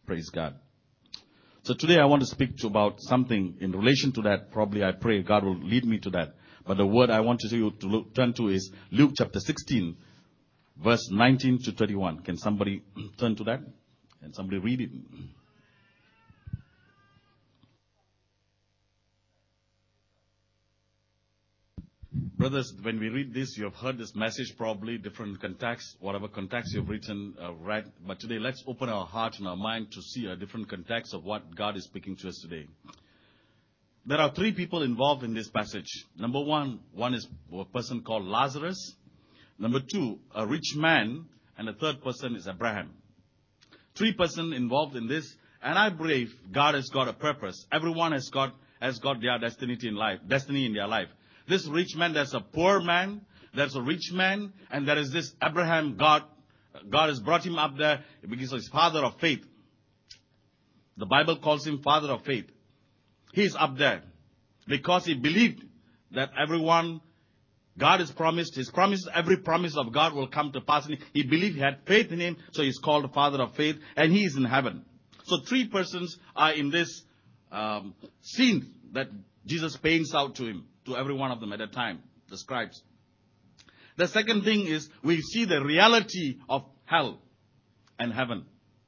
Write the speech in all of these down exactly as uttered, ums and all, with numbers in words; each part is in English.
Praise God. So today I want to speak to about something in relation to that. Probably I pray God will lead me to that. But the word I want you to look, turn to is Luke chapter sixteen, verse nineteen to thirty-one. Can somebody turn to that? Can somebody read it? Brothers, when we read this, you have heard this message probably, different context, whatever context you've written, uh, read. But today, let's open our heart and our mind to see a different context of what God is speaking to us today. There are three people involved in this passage. Number one, one is a person called Lazarus. Number two, a rich man. And the third person is Abraham. Three persons involved in this. And I believe God has got a purpose. Everyone has got, has got their destiny in life, destiny in their life. This rich man, there's a poor man, there's a rich man, and there is this Abraham. God, God has brought him up there because he's father of faith. The Bible calls him father of faith. He's up there because he believed that everyone, God has promised, his promise, every promise of God will come to pass. He believed, he had faith in him, so he's called the father of faith, and he is in heaven. So three persons are in this um, scene that Jesus paints out to him. To every one of them at a time, the scribes. The second thing is we see the reality of hell and heaven.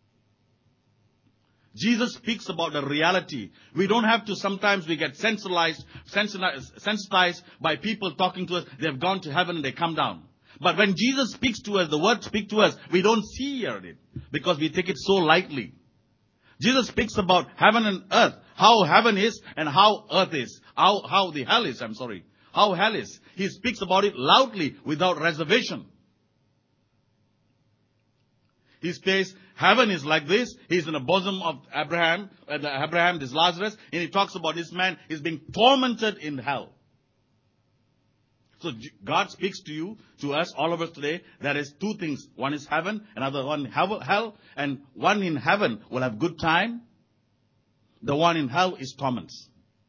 Jesus speaks about the reality. We don't have to, sometimes we get sensitized, sensitized by people talking to us. They've gone to heaven and they come down. But when Jesus speaks to us, the word speaks to us, we don't see it because we take it so lightly. Jesus speaks about heaven and earth, how heaven is and how earth is, how, how the hell is, I'm sorry, how hell is. He speaks about it loudly without reservation. He says, heaven is like this. He's in the bosom of Abraham, uh, the Abraham, this Lazarus, and he talks about this man is being tormented in hell. So God speaks to you, to us, all of us today. There is two things. One is heaven, another one hell. And one in heaven will have good time. The one in hell is torments.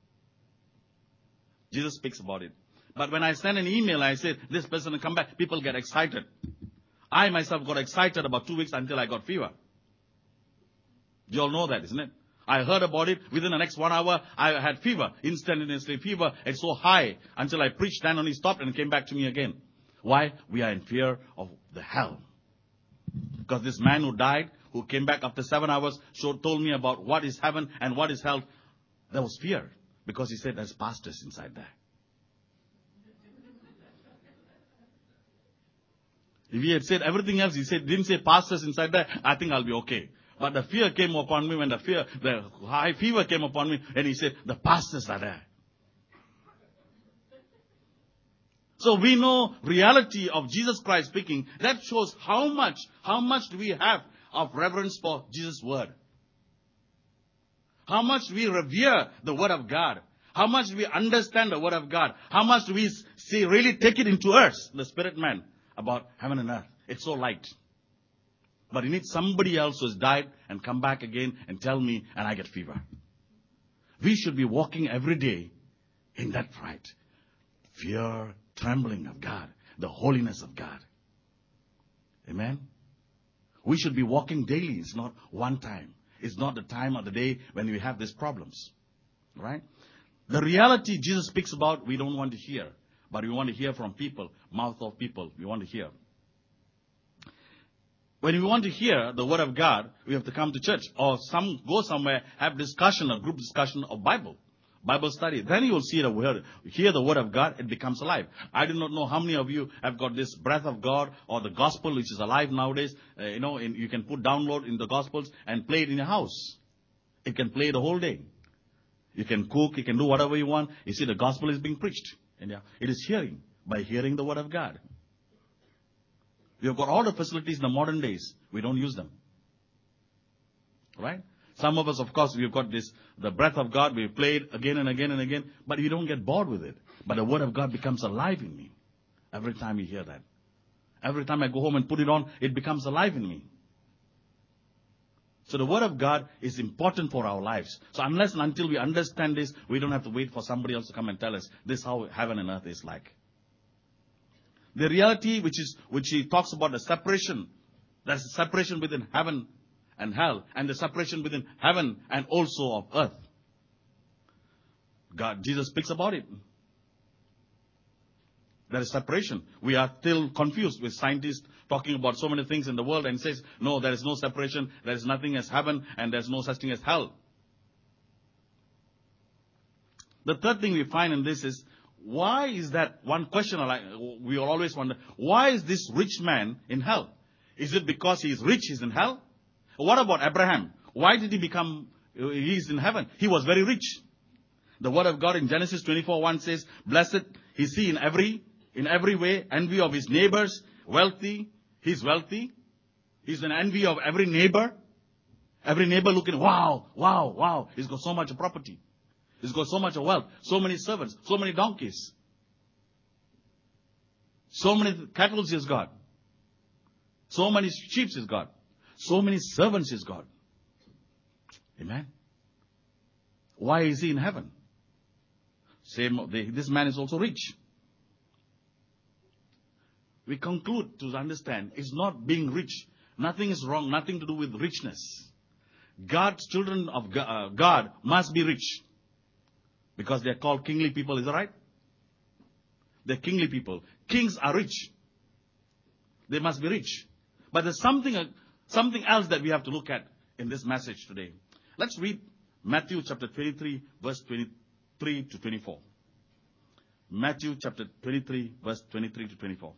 Jesus speaks about it. But when I send an email, I say, this person will come back. People get excited. I myself got excited about two weeks until I got fever. You all know that, isn't it? I heard about it. Within the next one hour, I had fever. Instantaneously fever. It's so high until I preached, then only stopped and came back to me again. Why? We are in fear of the hell. Because this man who died, who came back after seven hours, showed, told me about what is heaven and what is hell. There was fear. Because he said there's pastors inside there. If he had said everything else, he said, didn't say pastors inside there, I think I'll be okay. But the fear came upon me when the fear, the high fever came upon me, and he said, the pastors are there. So we know reality of Jesus Christ speaking. That shows how much, how much do we have of reverence for Jesus' word. How much we revere the word of God. How much we understand the word of God. How much do we see, really take it into us, the spirit man, about heaven and earth. It's so light. But you need somebody else who has died and come back again and tell me, and I get fever. We should be walking every day in that fright. Fear, trembling of God, the holiness of God. Amen? We should be walking daily. It's not one time. It's not the time of the day when we have these problems. Right? The reality Jesus speaks about, we don't want to hear. But we want to hear from people, mouth of people. We want to hear. When we want to hear the word of God, we have to come to church or some go somewhere, have discussion, a group discussion of Bible, Bible study. Then you will see the word, hear the word of God, it becomes alive. I do not know how many of you have got this breath of God or the gospel which is alive nowadays. Uh, you know, in, you can put download in the gospels and play it in your house. It can play the whole day. You can cook, you can do whatever you want. You see, the gospel is being preached. And yeah, it is hearing, by hearing the word of God. We have got all the facilities in the modern days. We don't use them. Right? Some of us, of course, we've got this, the breath of God. We've played again and again and again. But you don't get bored with it. But the word of God becomes alive in me. Every time you hear that. Every time I go home and put it on, it becomes alive in me. So the word of God is important for our lives. So unless and until we understand this, we don't have to wait for somebody else to come and tell us this is how heaven and earth is like. The reality which is which he talks about the separation. There's a separation within heaven and hell, and the separation between heaven and also of earth. God, Jesus speaks about it. There is separation. We are still confused with scientists talking about so many things in the world and says, no, there is no separation, there is nothing as heaven, and there is no such thing as hell. The third thing we find in this is, why is that, one question I like, we always wonder, why is this rich man in hell? Is it because he is rich, he's in hell? What about Abraham? Why did he become, he's in heaven? He was very rich. The word of God in Genesis twenty-four one says, blessed is he in every, in every way, envy of his neighbors, wealthy. He's wealthy. He's an envy of every neighbor. Every neighbor looking, wow, wow, wow. He's got so much property. He's got so much wealth, so many servants, so many donkeys. So many cattle he's got. So many sheep he's got. So many servants he's got. Amen. Why is he in heaven? Same, this man is also rich. We conclude to understand it's not being rich. Nothing is wrong, nothing to do with richness. God's children of God must be rich. Because they are called kingly people, is that right? They're kingly people. Kings are rich. They must be rich. But there's something, something else that we have to look at in this message today. Let's read Matthew chapter twenty-three, verse twenty-three to twenty-four. Matthew chapter twenty-three, verse twenty-three to twenty-four.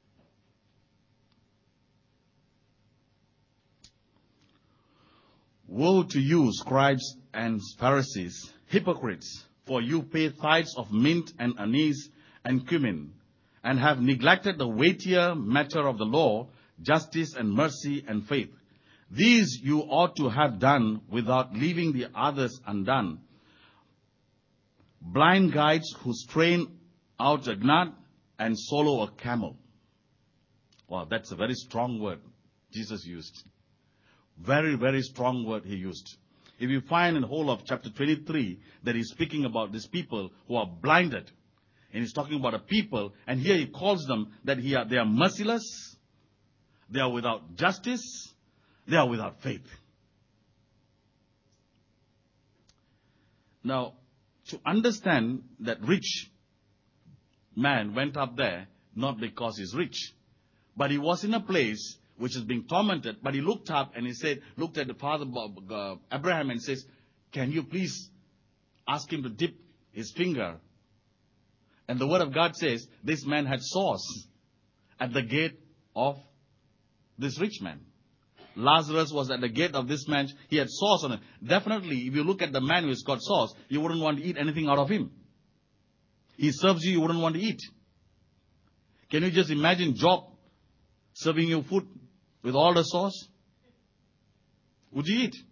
Woe to you, scribes and Pharisees, hypocrites! For you pay tithes of mint and anise and cumin, and have neglected the weightier matter of the law, justice and mercy and faith. These you ought to have done without leaving the others undone. Blind guides who strain out a gnat and swallow a camel. Wow, that's a very strong word Jesus used. Very, very strong word he used. If you find in the whole of chapter twenty-three that he's speaking about these people who are blinded. And he's talking about a people, and here he calls them that he are, they are merciless, they are without justice, they are without faith. Now, to understand that rich man went up there, not because he's rich, but he was in a place which is being tormented, but he looked up and he said, looked at the father uh, Abraham and says, can you please ask him to dip his finger? And the word of God says, this man had sores at the gate of this rich man. Lazarus was at the gate of this man. He had sores on him. Definitely, if you look at the man who's got sores, you wouldn't want to eat anything out of him. He serves you, you wouldn't want to eat. Can you just imagine Job serving you food with all the sauce? Would you eat?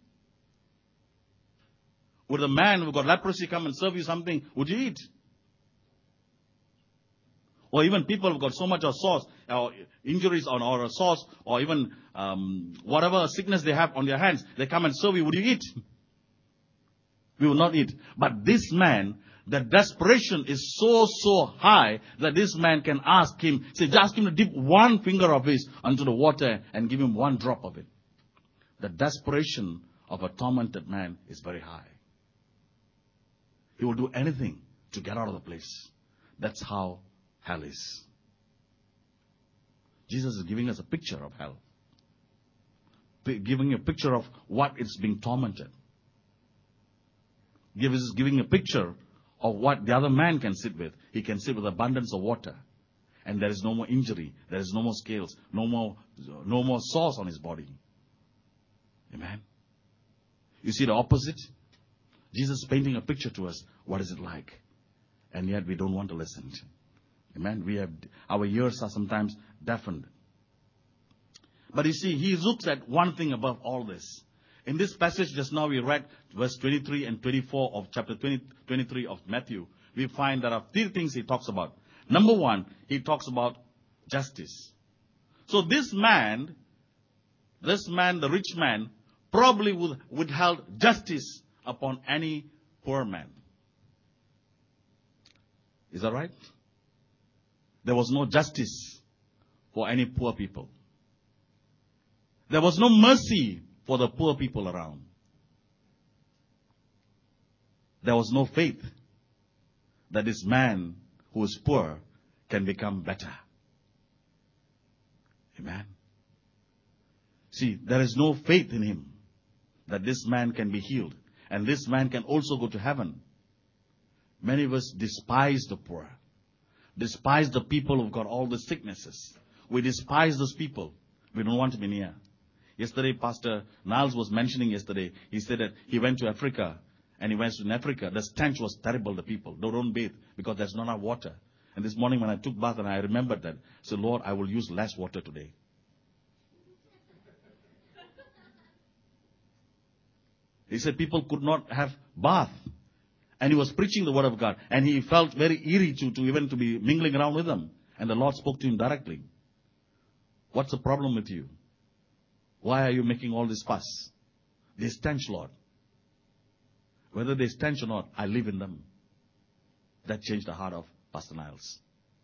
Would a man who got leprosy come and serve you something? Would you eat? Or even people who got so much of sauce, or injuries on or a sauce, or even um, whatever sickness they have on their hands, they come and serve you. Would you eat? We will not eat. But this man, the desperation is so, so high that this man can ask him, say, just ask him to dip one finger of his onto the water and give him one drop of it. The desperation of a tormented man is very high. He will do anything to get out of the place. That's how hell is. Jesus is giving us a picture of hell. Giving a picture of what it's being tormented. Jesus is giving a picture of what the other man can sit with. He can sit with abundance of water. And there is no more injury. There is no more scales. No more, no more sores on his body. Amen. You see the opposite? Jesus is painting a picture to us. What is it like? And yet we don't want to listen. Amen. We have, our ears are sometimes deafened. But you see, he looks at one thing above all this. In this passage just now we read verse twenty-three and twenty-four of chapter twenty, twenty-three of Matthew. We find there are three things he talks about. Number one, he talks about justice. So this man, this man, the rich man, probably would withheld justice upon any poor man. Is that right? There was no justice for any poor people. There was no mercy for the poor people around. There was no faith that this man who is poor can become better. Amen. See, there is no faith in him that this man can be healed. And this man can also go to heaven. Many of us despise the poor. Despise the people who've got all the sicknesses. We despise those people. We don't want to be near. Yesterday, Pastor Niles was mentioning yesterday, he said that he went to Africa. And he went to Africa. The stench was terrible, the people. They don't bathe because there's not enough water. And this morning when I took bath and I remembered that, I said, Lord, I will use less water today. He said people could not have bath. And he was preaching the word of God. And he felt very eerie to, to even to be mingling around with them. And the Lord spoke to him directly. What's the problem with you? Why are you making all this fuss? They stench, Lord. Whether they stench or not, I live in them. That changed the heart of Pastor Niles.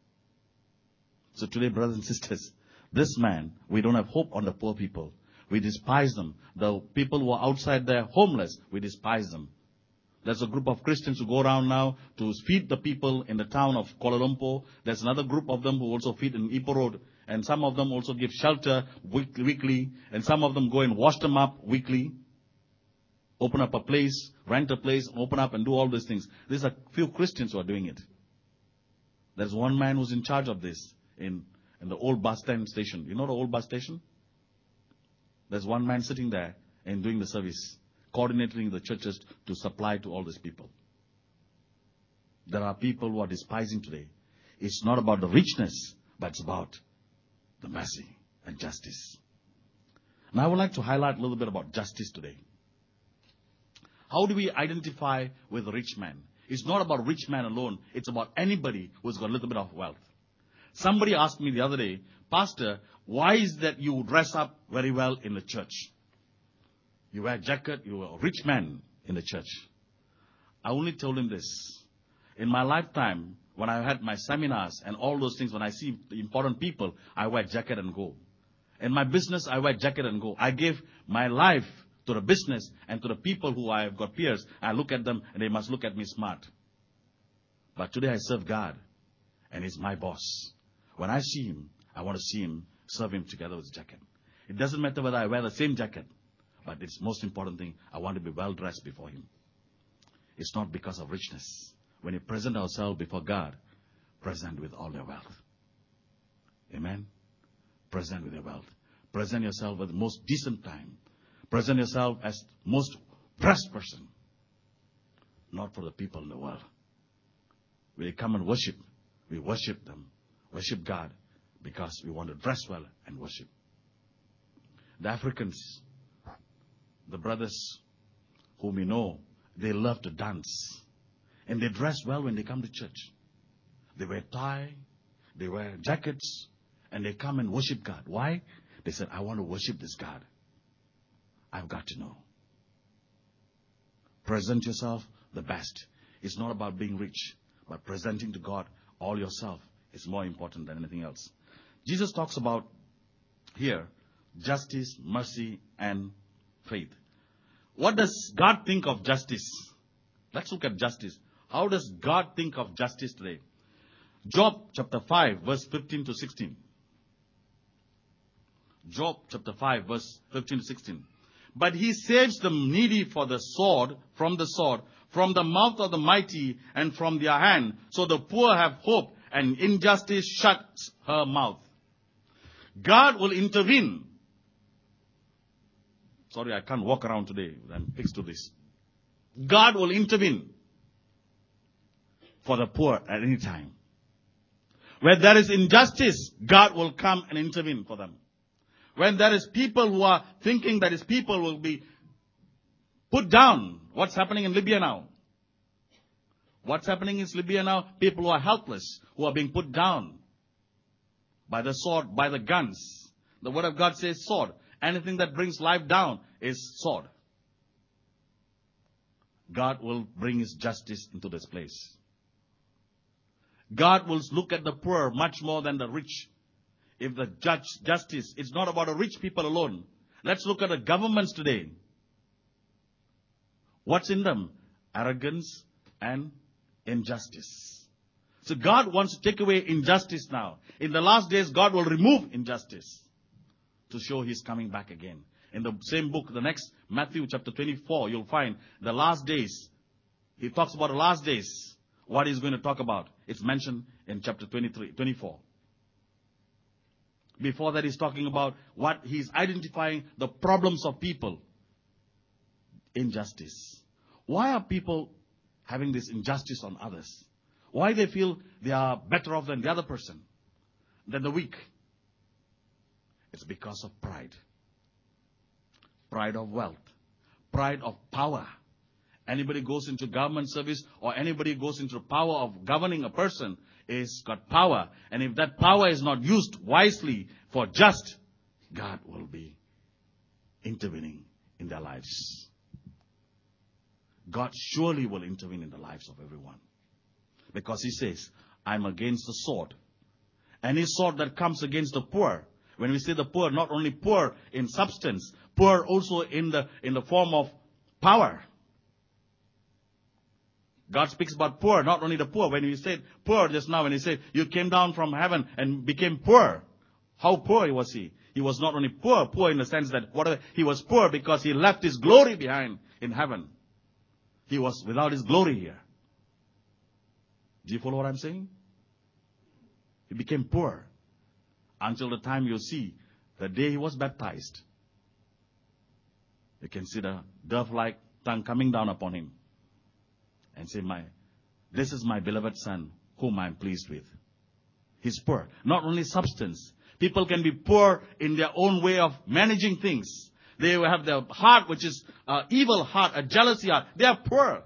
So today, brothers and sisters, this man, we don't have hope on the poor people. We despise them. The people who are outside there, homeless, we despise them. There's a group of Christians who go around now to feed the people in the town of Kuala Lumpur. There's another group of them who also feed in Ipoh Road. And some of them also give shelter weekly. And some of them go and wash them up weekly. Open up a place, rent a place, open up and do all these things. There's a few Christians who are doing it. There's one man who's in charge of this in, in the old bus stand station. You know the old bus station? There's one man sitting there and doing the service, coordinating the churches to supply to all these people. There are people who are despising today. It's not about the richness, but it's about the mercy and justice. Now I would like to highlight a little bit about justice today. How do we identify with a rich man? It's not about rich man alone. It's about anybody who's got a little bit of wealth. Somebody asked me the other day, Pastor, why is that you dress up very well in the church? You wear a jacket, you're a rich man in the church. I only told him this. In my lifetime, when I had my seminars and all those things, when I see important people, I wear jacket and go. In my business, I wear jacket and go. I gave my life to the business and to the people who I have got peers. I look at them and they must look at me smart. But today I serve God and He's my boss. When I see Him, I want to see Him, serve Him together with the jacket. It doesn't matter whether I wear the same jacket, but it's the most important thing, I want to be well dressed before Him. It's not because of richness. When you present ourselves before God, present with all your wealth. Amen? Present with your wealth. Present yourself with the most decent time. Present yourself as most dressed person. Not for the people in the world. We come and worship. We worship them. Worship God because we want to dress well and worship. The Africans, the brothers whom we know, they love to dance. And they dress well when they come to church. They wear tie, they wear jackets, and they come and worship God. Why? They said, I want to worship this God. I've got to know. Present yourself the best. It's not about being rich, but presenting to God all yourself is more important than anything else. Jesus talks about here justice, mercy, and faith. What does God think of justice? Let's look at justice. How does God think of justice today? Job chapter five, verse fifteen to sixteen. Job chapter five, verse fifteen to sixteen. But He saves the needy for the sword, from the sword, from the mouth of the mighty, and from their hand. So the poor have hope, and injustice shuts her mouth. God will intervene. Sorry, I can't walk around today. I'm fixed to this. God will intervene for the poor at any time. Where there is injustice, God will come and intervene for them. When there is people who are thinking that His people will be put down. What's happening in Libya now? What's happening in Libya now? People who are helpless, who are being put down by the sword, by the guns. The word of God says sword. Anything that brings life down is sword. God will bring His justice into this place. God will look at the poor much more than the rich. If the judge justice, it's not about the rich people alone. Let's look at the governments today. What's in them? Arrogance and injustice. So God wants to take away injustice now. In the last days, God will remove injustice to show He's coming back again. In the same book, the next, Matthew chapter twenty-four, you'll find the last days. He talks about the last days. What He's going to talk about. It's mentioned in chapter twenty-three, twenty-four. Before that, He's talking about what He's identifying the problems of people. Injustice. Why are people having this injustice on others? Why they feel they are better off than the other person, than the weak? It's because of pride. Pride of wealth. Pride of power. Anybody goes into government service or anybody goes into the power of governing a person is got power. And if that power is not used wisely for just, God will be intervening in their lives. God surely will intervene in the lives of everyone. Because He says, I'm against the sword. Any sword that comes against the poor. When we say the poor, not only poor in substance, poor also in the, in the form of power. God speaks about poor, not only the poor. When He said poor just now, when He said, you came down from heaven and became poor. How poor was He? He was not only poor, poor in the sense that whatever, He was poor because He left His glory behind in heaven. He was without His glory here. Do you follow what I'm saying? He became poor until the time you see the day He was baptized. You can see the dove-like tongue coming down upon Him and say, "My, this is my beloved Son, whom I am pleased with." He's poor. Not only substance. People can be poor in their own way of managing things. They have their heart, which is an evil heart, a jealousy heart. They are poor.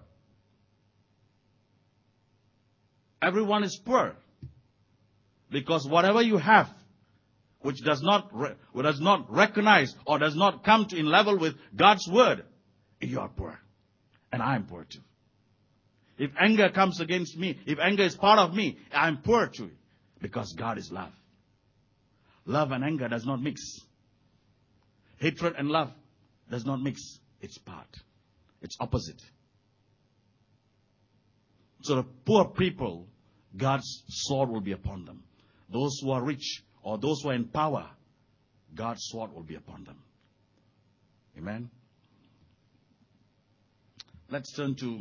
Everyone is poor. Because whatever you have, which does not, which does not recognize or does not come to in level with God's word, you are poor. And I am poor too. If anger comes against me, if anger is part of me, I am poor too. Because God is love. Love and anger does not mix. Hatred and love does not mix. It's part. It's opposite. So the poor people, God's sword will be upon them. Those who are rich or those who are in power, God's sword will be upon them. Amen. Let's turn to,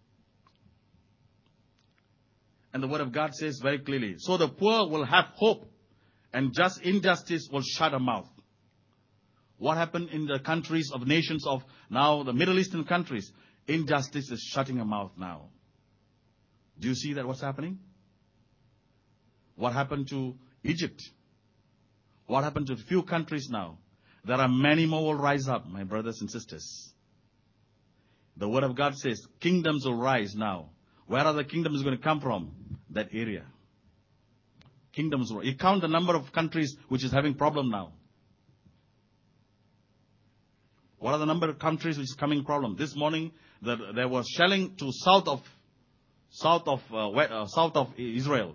and the word of God says very clearly, so the poor will have hope and just injustice will shut a mouth. What happened in the countries of nations of now, the Middle Eastern countries? Injustice is shutting a mouth now. Do you see that what's happening? What happened to Egypt? What happened to a few countries now? There are many more will rise up, my brothers and sisters. The word of God says, kingdoms will rise now. Where are the kingdoms going to come from? That area. Kingdoms will. You count the number of countries which is having problem now. What are the number of countries which is coming problem? This morning, the, there was shelling to south of south of uh, west, uh, south of Israel.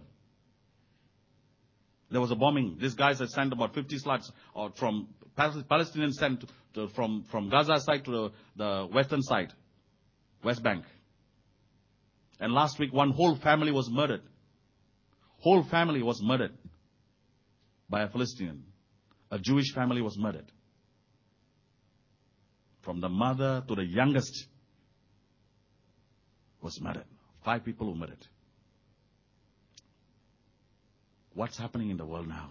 There was a bombing. These guys had sent about fifty slugs or from Palestinians sent to, to, from from Gaza side to the, the western side, West Bank. And last week, one whole family was murdered. Whole family was murdered by a Palestinian. A Jewish family was murdered. From the mother to the youngest was murdered. Five people were murdered. What's happening in the world now?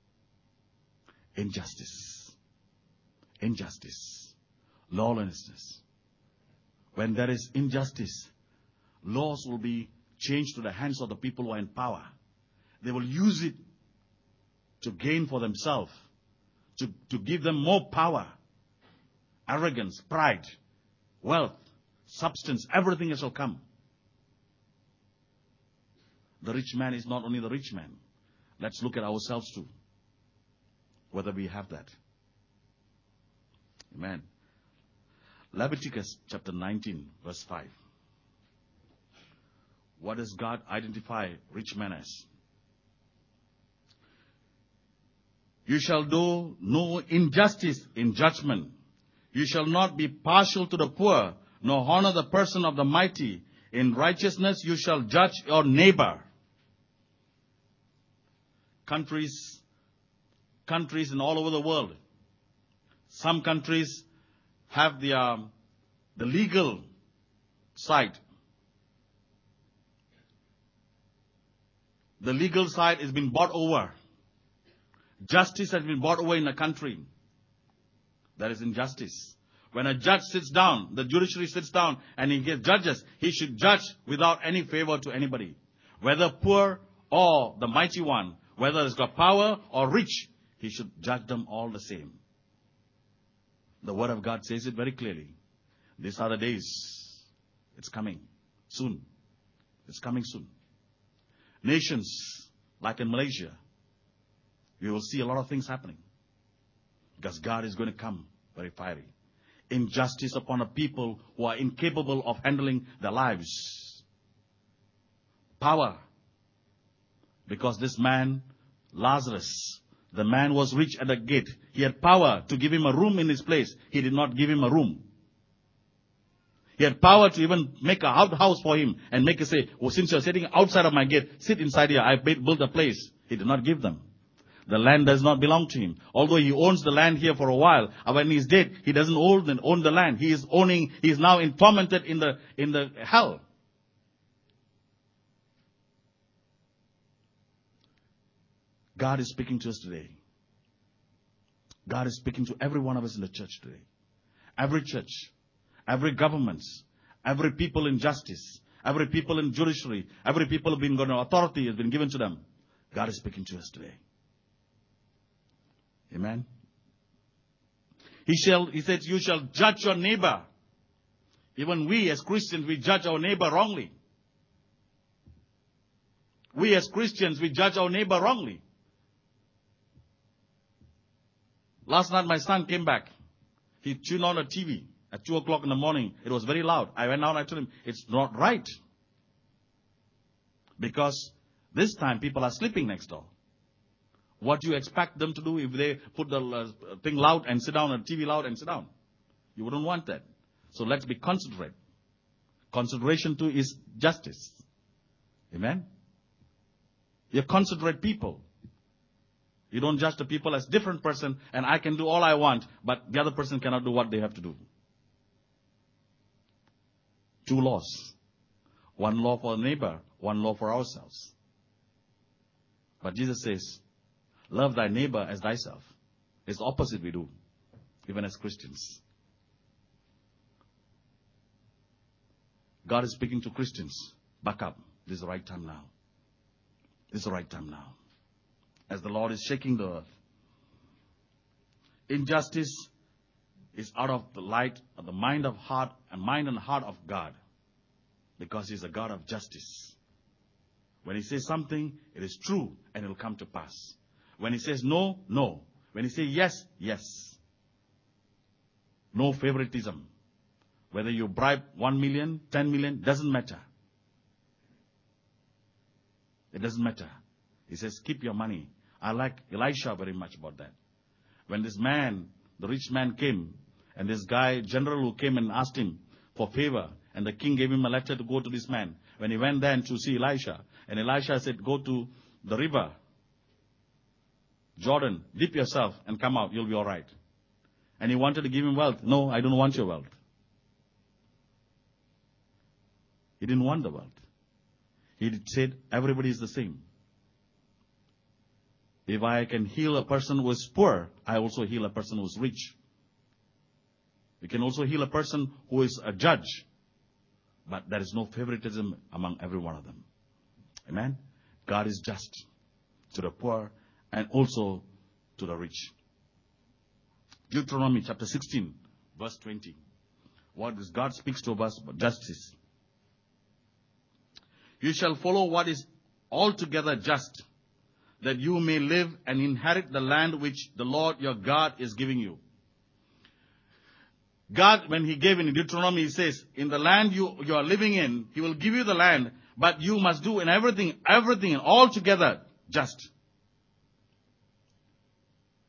Injustice. Injustice. Lawlessness. When there is injustice, laws will be changed to the hands of the people who are in power. They will use it to gain for themselves, to, to give them more power. Arrogance, pride, wealth, substance, everything shall come. The rich man is not only the rich man. Let's look at ourselves too. Whether we have that. Amen. Leviticus chapter nineteen, verse five. What does God identify rich men as? You shall do no injustice in judgment. You shall not be partial to the poor, nor honor the person of the mighty. In righteousness you shall judge your neighbor. Countries, countries in all over the world. Some countries have the, um, the legal side. The legal side has been bought over. Justice has been bought over in a country. That is injustice. When a judge sits down, the judiciary sits down and he gets judges, he should judge without any favor to anybody. Whether poor or the mighty one, whether he's got power or rich, he should judge them all the same. The Word of God says it very clearly. These are the days. It's coming soon. It's coming soon. Nations like in Malaysia, we will see a lot of things happening. Because God is going to come very fiery. Injustice upon a people who are incapable of handling their lives. Power. Because this man, Lazarus, the man was rich at the gate. He had power to give him a room in his place. He did not give him a room. He had power to even make a house for him and make it say, oh, since you're sitting outside of my gate, sit inside here. I built a place. He did not give them. The land does not belong to him. Although he owns the land here for a while, and when he's dead, he doesn't own, own the land. He is owning, he is now in tormented in the, in the hell. God is speaking to us today. God is speaking to every one of us in the church today. Every church, every government, every people in justice, every people in judiciary, every people who have been given authority has been given to them. God is speaking to us today. Amen. He shall, he says, you shall judge your neighbor. Even we as Christians, we judge our neighbor wrongly. We as Christians, we judge our neighbor wrongly. Last night my son came back. He tuned on a T V at two o'clock in the morning. It was very loud. I went down and I told him, it's not right. Because this time people are sleeping next door. What do you expect them to do if they put the uh, thing loud and sit down and T V loud and sit down? You wouldn't want that. So let's be considerate. Consideration too is justice. Amen? You're considerate people. You don't judge the people as different person and I can do all I want, but the other person cannot do what they have to do. Two laws. One law for a neighbor, one law for ourselves. But Jesus says, love thy neighbor as thyself. It's the opposite we do, even as Christians. God is speaking to Christians. Back up. This is the right time now. This is the right time now. As the Lord is shaking the earth. Injustice is out of the light of the mind of heart and mind and heart of God. Because He's a God of justice. When He says something, it is true and it will come to pass. When He says no, no. When He says yes, yes. No favoritism. Whether you bribe one million, ten million, doesn't matter. It doesn't matter. He says, keep your money. I like Elisha very much about that. When this man, the rich man came, and this guy, general who came and asked him for favor, and the king gave him a letter to go to this man. When he went there to see Elisha, and Elisha said, go to the river, Jordan, dip yourself and come out, you'll be all right. And he wanted to give him wealth. No, I don't want your wealth. He didn't want the wealth. He said, everybody is the same. If I can heal a person who is poor, I also heal a person who is rich. We can also heal a person who is a judge. But there is no favoritism among every one of them. Amen? God is just to the poor and also to the rich. Deuteronomy chapter sixteen, verse twenty. What is God speaks to us about justice. You shall follow what is altogether just, that you may live and inherit the land which the Lord your God is giving you. God, when He gave in Deuteronomy, He says, in the land you, you are living in, He will give you the land, but you must do in everything, everything, altogether just.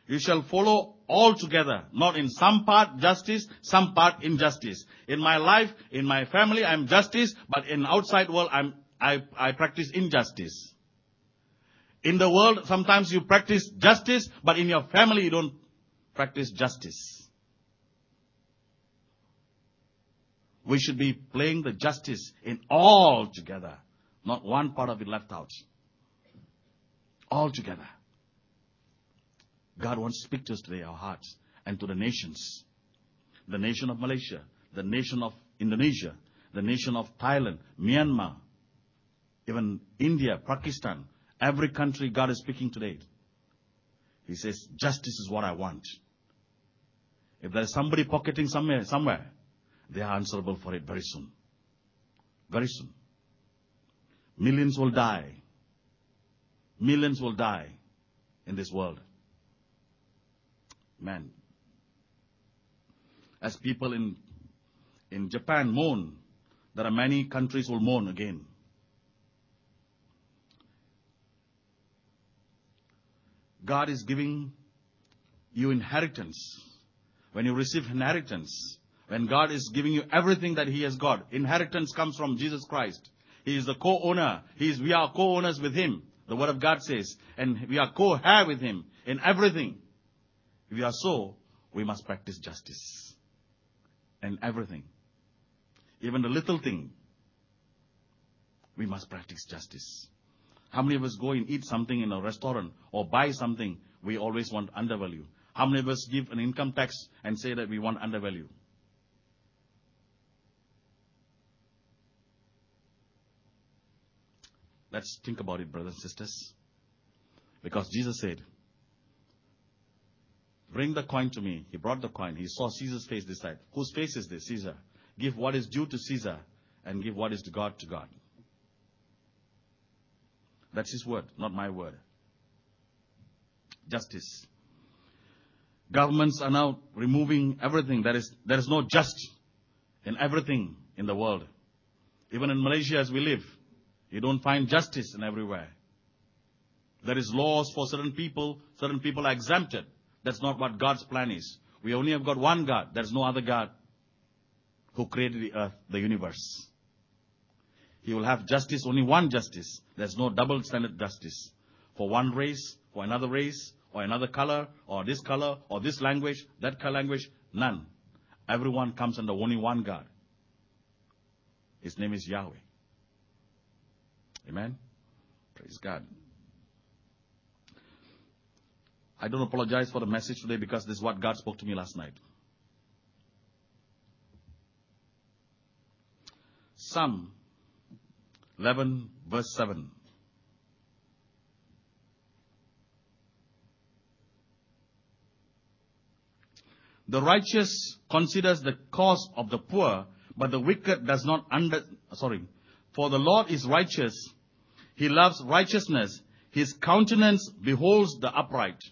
You shall follow all together, not in some part justice, some part injustice. In my life, in my family, I'm justice, but in outside world, I'm, I, I practice injustice. In the world, sometimes you practice justice, but in your family, you don't practice justice. We should be playing the justice in all together, not one part of it left out. All together. God wants to speak to us today, our hearts, and to the nations. The nation of Malaysia, the nation of Indonesia, the nation of Thailand, Myanmar, even India, Pakistan, every country God is speaking today. He says, justice is what I want. If there is somebody pocketing somewhere, somewhere, they are answerable for it very soon. Very soon. Millions will die. Millions will die in this world. Man. As people in, in Japan mourn, there are many countries will mourn again. God is giving you inheritance. When you receive inheritance, when God is giving you everything that He has got, inheritance comes from Jesus Christ. He is the co-owner. He is, we are co-owners with Him. The Word of God says. And we are co-heir with Him in everything. If we are so, we must practice justice. In everything. Even the little thing. We must practice justice. How many of us go and eat something in a restaurant or buy something we always want undervalue? How many of us give an income tax and say that we want undervalue? Let's think about it, brothers and sisters. Because Jesus said, bring the coin to me. He brought the coin. He saw Caesar's face this side. Whose face is this? Caesar. Give what is due to Caesar and give what is to God to God. That's His word, not my word. Justice. Governments are now removing everything. There is, there is no just in everything in the world. Even in Malaysia as we live, you don't find justice in everywhere. There is laws for certain people. Certain people are exempted. That's not what God's plan is. We only have got one God. There's no other God who created the earth, the universe. He will have justice, only one justice. There's no double standard justice. For one race, for another race, or another color, or this color, or this language, that language, none. Everyone comes under only one God. His name is Yahweh. Amen? Praise God. I don't apologize for the message today because this is what God spoke to me last night. Psalm eleven verse seven. The righteous considers the cause of the poor, but the wicked does not under, sorry. For the Lord is righteous. He loves righteousness. His countenance beholds the upright.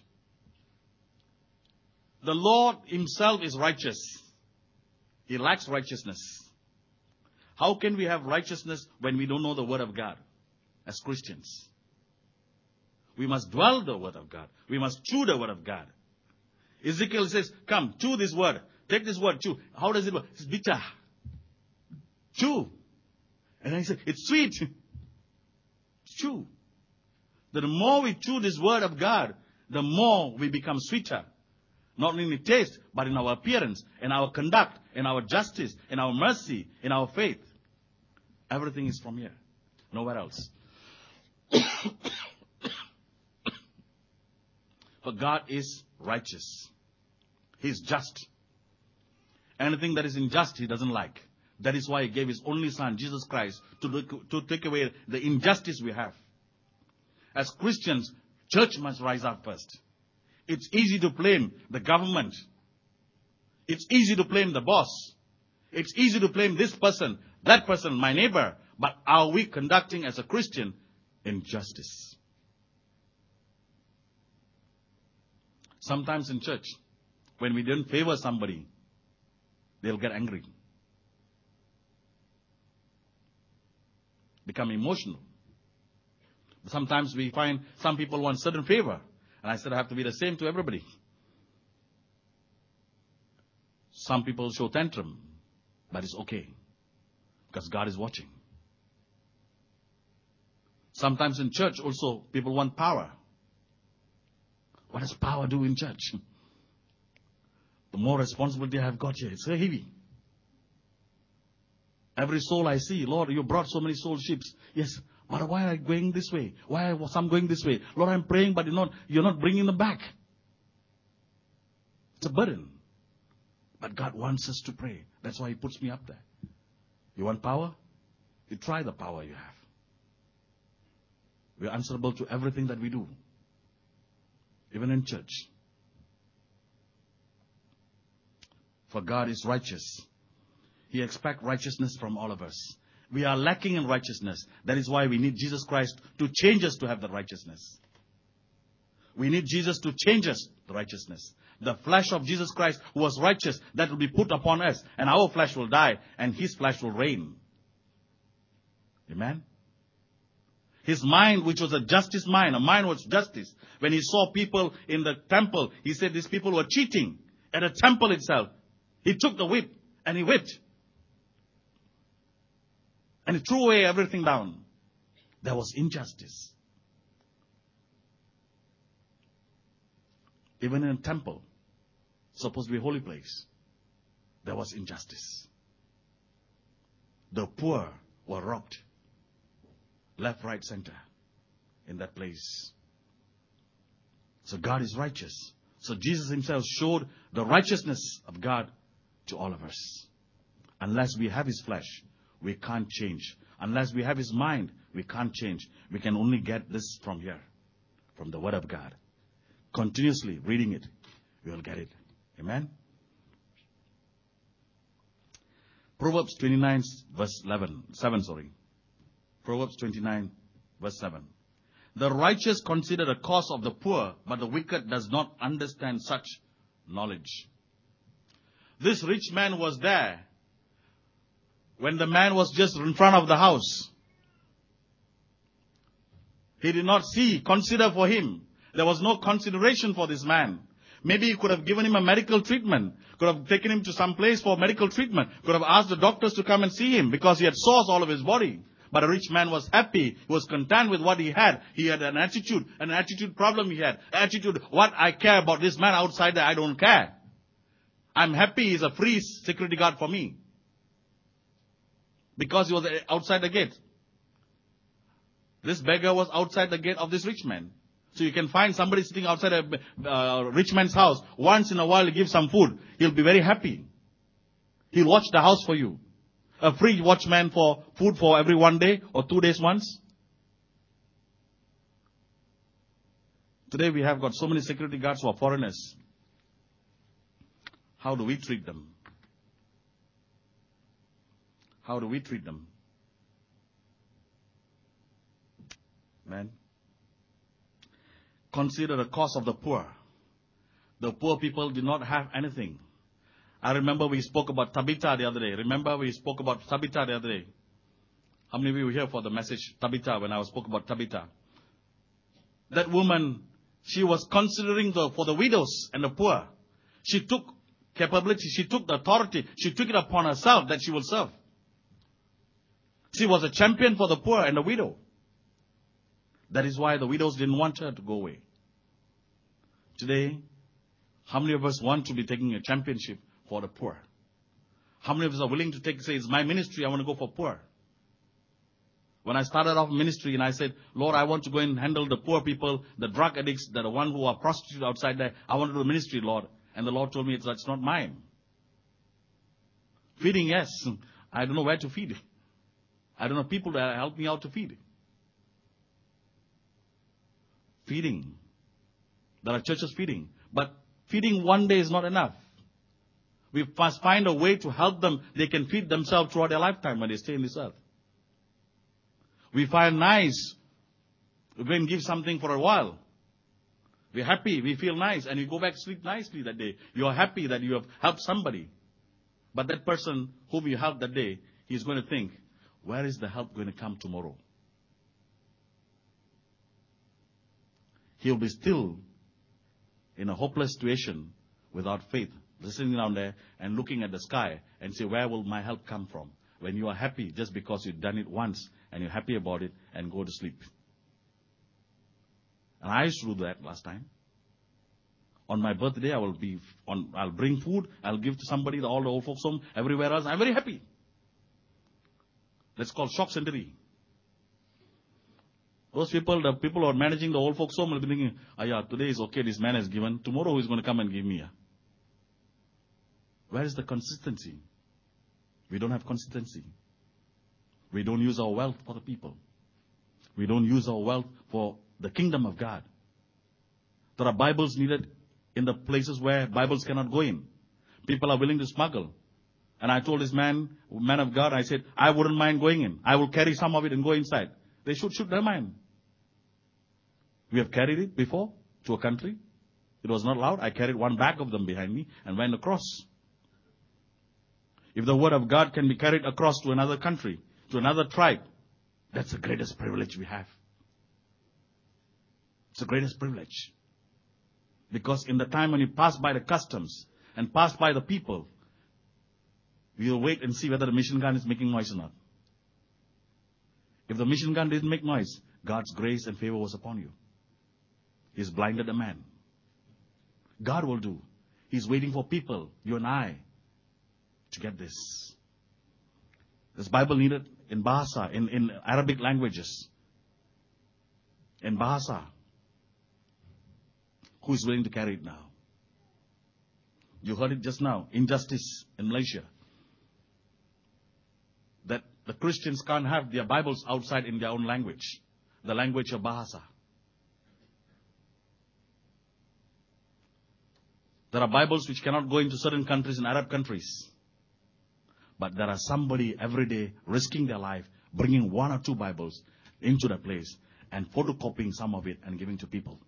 The Lord Himself is righteous. He lacks righteousness. How can we have righteousness when we don't know the Word of God as Christians? We must dwell the Word of God. We must chew the Word of God. Ezekiel says, come, chew this Word. Take this Word, chew. How does it work? It's bitter. Chew. And then he said, it's sweet. Chew. The more we chew this Word of God, the more we become sweeter. Not only in taste, but in our appearance, in our conduct, in our justice, in our mercy, in our faith. Everything is from here. Nowhere else. But God is righteous. He is just. Anything that is unjust, He doesn't like. That is why He gave His only Son, Jesus Christ, to, to take away the injustice we have. As Christians, church must rise up first. It's easy to blame the government. It's easy to blame the boss. It's easy to blame this person, that person, my neighbor. But are we conducting as a Christian injustice? Sometimes in church, when we don't favor somebody, they'll get angry. Become emotional. Sometimes we find some people want certain favor. And I said I have to be the same to everybody. Some people show tantrum, but it's okay because God is watching. Sometimes in church also, people want power. What does power do in church? The more responsibility I have got here, it's very heavy. Every soul I see, Lord, you brought so many soul ships. Yes, but why are you going this way? Why are some going this way? Lord, I'm praying, but you're not, you're not bringing them back. It's a burden. But God wants us to pray. That's why He puts me up there. You want power? You try the power you have. We're answerable to everything that we do. Even in church. For God is righteous. He expects righteousness from all of us. We are lacking in righteousness. That is why we need Jesus Christ to change us to have the righteousness. We need Jesus to change us the righteousness. The flesh of Jesus Christ who was righteous, that will be put upon us. And our flesh will die and His flesh will reign. Amen? His mind, which was a justice mind, a mind was justice. When He saw people in the temple, He said these people were cheating at the temple itself. He took the whip and He whipped. And He threw away everything down. There was injustice. Even in a temple, supposed to be a holy place, there was injustice. The poor were robbed. Left, right, center. In that place. So God is righteous. So Jesus Himself showed the righteousness of God to all of us. Unless we have His flesh, we can't change. Unless we have His mind, we can't change. We can only get this from here. From the Word of God. Continuously reading it, we will get it. Amen? Proverbs twenty-nine, verse eleven, seven, sorry. Proverbs twenty-nine, verse seven. The righteous consider the cause of the poor, but the wicked does not understand such knowledge. This rich man was there when the man was just in front of the house. He did not see, consider for him. There was no consideration for this man. Maybe he could have given him a medical treatment. Could have taken him to some place for medical treatment. Could have asked the doctors to come and see him because he had sores all over his body. But a rich man was happy. He was content with what he had. He had an attitude, an attitude problem he had. Attitude, what I care about this man outside there, I don't care. I'm happy he's a free security guard for me. Because he was outside the gate. This beggar was outside the gate of this rich man. So you can find somebody sitting outside a uh, rich man's house. Once in a while, he gives some food. He'll be very happy. He'll watch the house for you. A free watchman for food for every one day or two days once. Today we have got so many security guards who are foreigners. How do we treat them? How do we treat them? Man. Consider the cause of the poor. The poor people did not have anything. I remember we spoke about Tabitha the other day. Remember we spoke about Tabitha the other day. How many of you were here for the message Tabitha when I spoke about Tabitha? That woman, she was considering the, for the widows and the poor. She took capability, she took the authority, she took it upon herself that she will serve. She was a champion for the poor and the widow. That is why the widows didn't want her to go away. Today, how many of us want to be taking a championship for the poor? How many of us are willing to take, say, it's my ministry, I want to go for poor? When I started off ministry and I said, Lord, I want to go and handle the poor people, the drug addicts, the one who are prostitutes outside there. I want to do the ministry, Lord. And the Lord told me, it's, it's not mine. Feeding, yes. I don't know where to feed. I don't know people that help me out to feed. Feeding. There are churches feeding. But feeding one day is not enough. We must find a way to help them. They can feed themselves throughout their lifetime when they stay in this earth. We find nice. We go and give something for a while. We're happy. We feel nice. And you go back to sleep nicely that day. You are happy that you have helped somebody. But that person whom you helped that day, he's going to think, where is the help going to come tomorrow? He'll be still in a hopeless situation without faith sitting down there and looking at the sky and say, where will my help come from? When you are happy just because you've done it once and you're happy about it and go to sleep. And I used to do that last time. On my birthday, I will be on. I'll bring food. I'll give to somebody, all the old folks home, everywhere else. I'm very happy. That's called shock century. Those people, the people who are managing the old folks home will be thinking, oh yeah, today is okay, this man has given. Tomorrow who is going to come and give me? Where is the consistency? We don't have consistency. We don't use our wealth for the people. We don't use our wealth for the kingdom of God. There are Bibles needed in the places where Bibles cannot go in. People are willing to smuggle. And I told this man, man of God, I said, I wouldn't mind going in. I will carry some of it and go inside. They should shoot their mind. We have carried it before to a country. It was not allowed. I carried one bag of them behind me and went across. If the word of God can be carried across to another country, to another tribe, that's the greatest privilege we have. It's the greatest privilege. Because in the time when you pass by the customs and pass by the people, we'll wait and see whether the machine gun is making noise or not. If the machine gun didn't make noise, God's grace and favor was upon you. He's blinded a man. God will do. He's waiting for people, you and I, to get this. This Bible needed in Bahasa, in, in Arabic languages. In Bahasa. Who is willing to carry it now? You heard it just now. Injustice in Malaysia. That the Christians can't have their Bibles outside in their own language. The language of Bahasa. There are Bibles which cannot go into certain countries in Arab countries. But there are somebody every day risking their life, bringing one or two Bibles into the place and photocopying some of it and giving to people.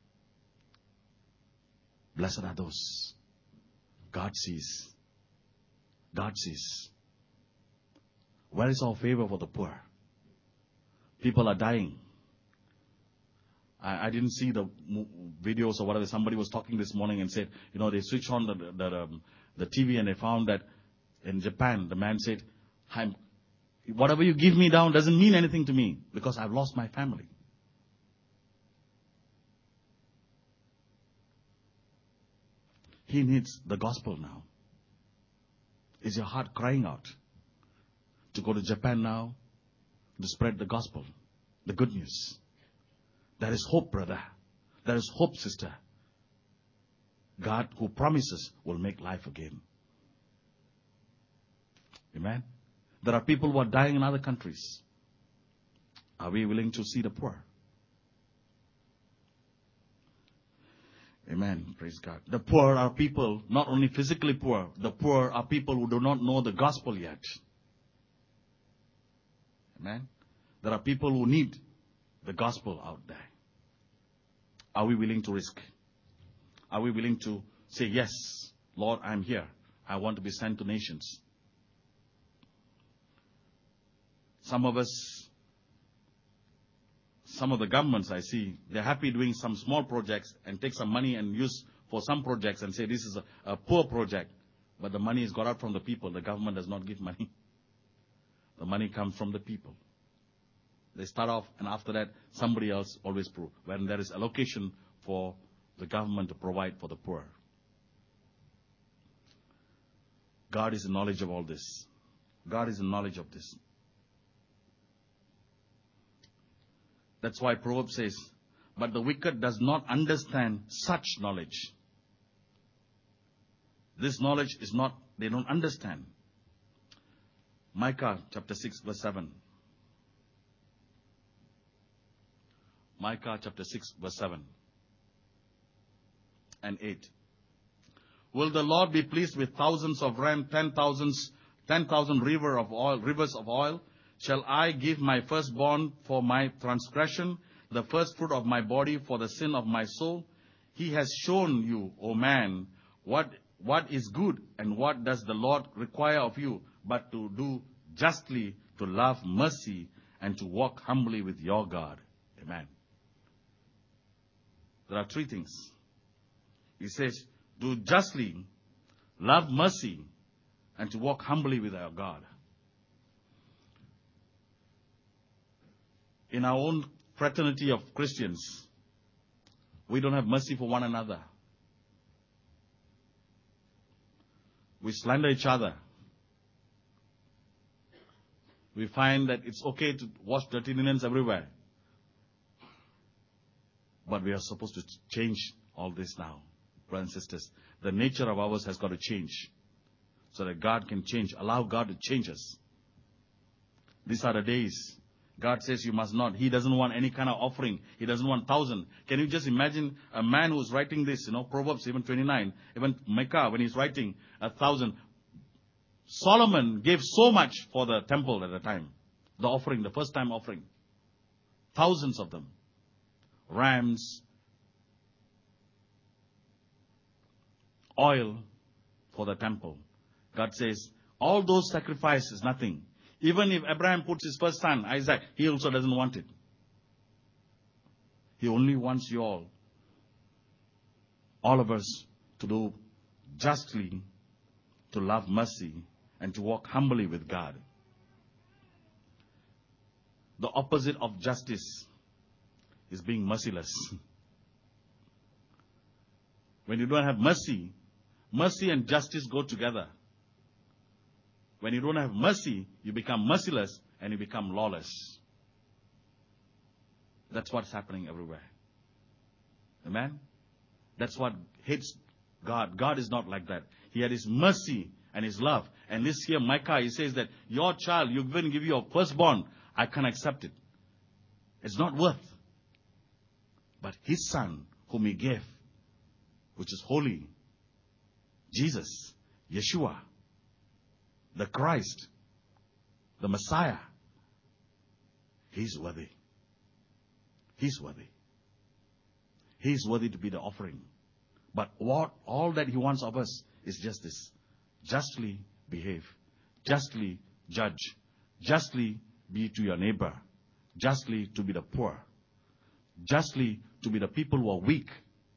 Blessed are those. God sees. God sees. Where is our favor for the poor? People are dying. I, I didn't see the videos or whatever. Somebody was talking this morning and said, you know, they switched on the the, um, the T V and they found that in Japan, the man said, I'm, whatever you give me down doesn't mean anything to me because I've lost my family. He needs the gospel now. Is your heart crying out to go to Japan now, to spread the gospel, the good news? There is hope, brother. There is hope, sister. God who promises will make life again. Amen. There are people who are dying in other countries. Are we willing to see the poor? Amen. Praise God. The poor are people, not only physically poor, the poor are people who do not know the gospel yet. Amen. There are people who need the gospel out there. Are we willing to risk? Are we willing to say, yes, Lord, I'm here. I want to be sent to nations. Some of us, some of the governments I see, they're happy doing some small projects and take some money and use for some projects and say this is a, a poor project. But the money is got out from the people. The government does not give money. The money comes from the people. They start off and after that somebody else always prove. When there is allocation for the government to provide for the poor. God is in knowledge of all this. God is in knowledge of this. That's why Proverbs says, but the wicked does not understand such knowledge. This knowledge is not, they don't understand. Micah chapter six verse seven. Micah chapter six verse seven and eight. Will the Lord be pleased with thousands of rams, ten thousands, ten thousand river of oil, rivers of oil? Shall I give my firstborn for my transgression, the first fruit of my body for the sin of my soul? He has shown you, O man, what, what is good and what does the Lord require of you, but to do justly, to love mercy, and to walk humbly with your God. Amen. There are three things. He says, do justly, love mercy, and to walk humbly with our God. In our own fraternity of Christians, we don't have mercy for one another. We slander each other. We find that it's okay to wash dirty linens everywhere. But we are supposed to change all this now, brothers and sisters. The nature of ours has got to change so that God can change. Allow God to change us. These are the days. God says you must not. He doesn't want any kind of offering. He doesn't want thousand. Can you just imagine a man who's writing this, you know, Proverbs even twenty-nine, even Micah, when he's writing a thousand. Solomon gave so much for the temple at the time. The offering, the first time offering. Thousands of them. Rams, oil for the temple. God says, all those sacrifices, nothing. Even if Abraham puts his first son, Isaac, he also doesn't want it. He only wants you all, all of us, to do justly, to love mercy, and to walk humbly with God. The opposite of justice is being merciless. When you don't have mercy, mercy and justice go together. When you don't have mercy, you become merciless and you become lawless. That's what's happening everywhere. Amen? That's what hates God. God is not like that. He had His mercy and His love. And this here, Micah, he says that your child, you're going to give you your firstborn. I can't accept it. It's not worth. But His Son, whom He gave, which is holy, Jesus, Yeshua, the Christ, the Messiah, He's worthy. He's worthy. He's worthy to be the offering. But what all that He wants of us is just this. Justly behave. Justly judge. Justly be to your neighbor. Justly to be the poor. Justly to be the people who are weak.